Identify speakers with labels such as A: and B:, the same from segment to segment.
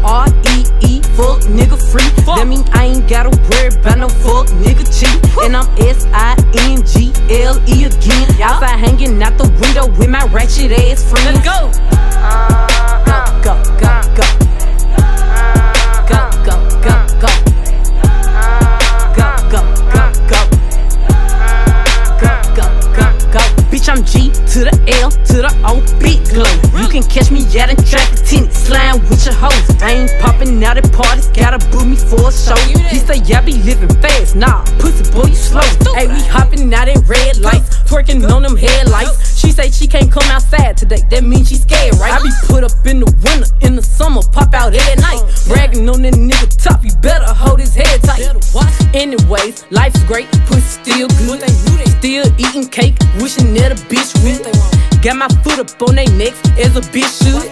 A: F-R-E-E, fuck nigga free. That mean I ain't gotta worry about no fuck nigga cheat. And I'm S-I-N-G-L-E again. Outside hanging out the window with my ratchet ass friends.
B: Let's go.
A: Go, go, go, go. Go, go, go, go. Go, go, go, go. Go, go, go, go. Bitch, I'm G to the L to the O, big glow. You can catch me out in traffic, tinted, slime with your hoes. I ain't popping out at parties, gotta book me for a show. He say, yeah, I be living fast, nah, pussy boy, you slow. Hey, we hopping out at red lights, twerking on them headlights. She say she can't come outside today, that means she scared, right? I be put up in the winter, in the summer, pop out at night. Bragging on that nigga top, you better hold his head tight. Anyways, life's great, pussy still good. Still eating cake, wishing that a bitch would. Got my foot up on they necks as a bitch should.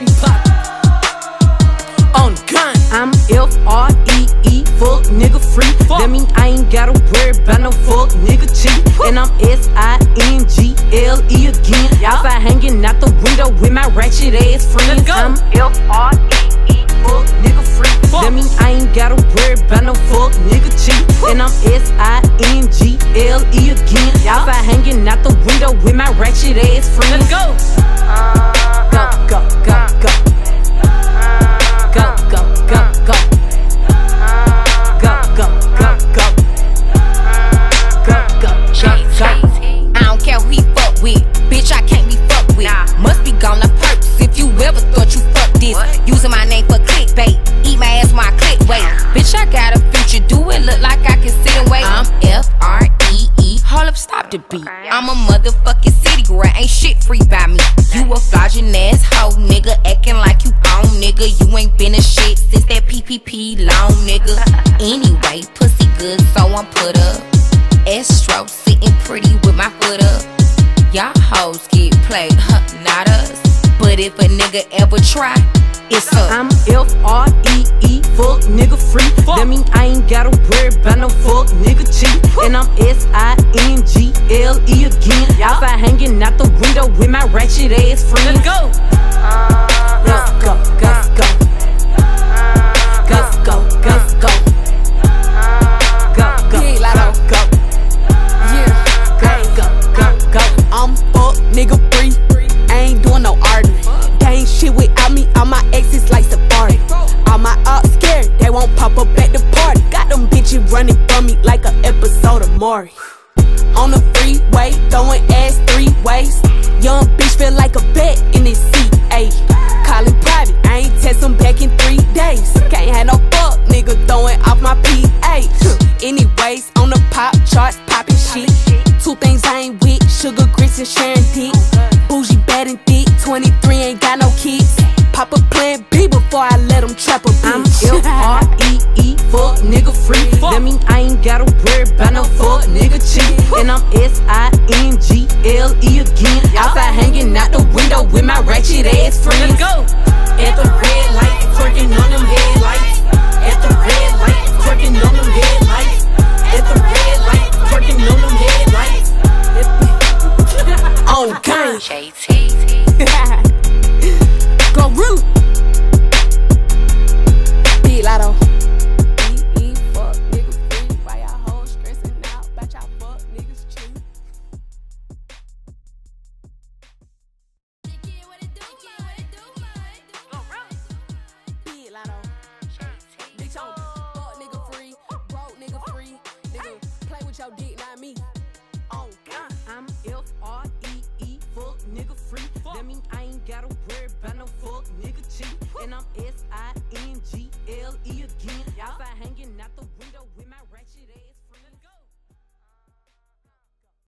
A: On the gun, I'm F-R-E-E, fuck nigga free. That mean I ain't gotta worry about no fuck nigga cheat. And I'm S-I-N-G-L-E again. Outside hanging out the window with my ratchet ass friends. I'm F-R-E-E, fuck nigga free. That mean I ain't gotta worry about no fuck nigga cheat. And I'm S-I-N-G-L-E again. Outside hanging out the window with my ratchet ass friends.
B: Let's go.
A: Go, go, go, go. Go, go, go, go. Go, go, go, go. Go, go, go, go.
C: I don't care who he fuck with, bitch, I can't be fucked with. Must be gone on purpose if you ever thought you fucked this. Using my name for clickbait, eat my ass while I click wait. Bitch, I got a future, do it look like I can sit and wait? I'm F-R-E-E, hold up, stop the beat. I'm a motherfucking city girl, ain't shit free by me. You a flogging ass hoe, nigga, acting like you own, nigga. You ain't been a shit since that PPP long, nigga. Anyway, pussy good, so I'm put up. Astro sitting pretty with my foot up. Y'all hoes get played, huh, not us. But if a nigga ever try, it's up.
A: I'm F-R-E-E, fuck nigga free. That mean I ain't gotta worry about no fuck nigga cheat. And I'm S-I-N-G-L-E again. Outside hanging out the window with my ratchet ass friends.
B: Let's go.
A: Let's go, go, go. Go, go, go, go. Go, go, go, go.
D: Yeah,
A: Go, go, go, go.
D: I'm fuck nigga free. I ain't doing no arguing. They ain't shit without me. All my exes like Safari. All my ops scared, they won't pop up at the party. Got them bitches running from me like an episode of Maury. On the freeway, throwing ass 3 ways. Young bitch feel like a bet in this seat. Ayy, calling private, I ain't text them back in 3 days. Can't have no fuck nigga throwing off my PA. Anyways, on the pop charts, popping shit. 2 things I ain't with, sugar grits and sharing dick. Bougie, bad and thick, 23 ain't got no kids. Pop a plan B before I let them trap a bitch.
A: I'm F-R-E-E, fuck nigga free. That mean I ain't gotta worry about no fuck nigga cheat. And I'm S-I-N-G-L-E again. Outside hanging out the window with my ratchet ass friends.
B: Let's go.
A: At the red light, twerking on them headlights. At the red light, twerking on them headlights. At the red light, twerking on them headlights.
D: On gang.
C: JT.
D: Go root. Big Lotto. Fuck niggas free. Why y'all hoes stressing out? About y'all fuck niggas cheat. Big Lotto. Bitch, I'm fuck nigga free. Broke nigga free. Nigga, play with your dick, not me. On God.
A: I'm F-R-E-E, fuck nigga free. That mean I ain't gotta worry about no fuck nigga cheat. And I'm S-I-N-G-L-E again. Outside hanging out the window with my ratchet ass.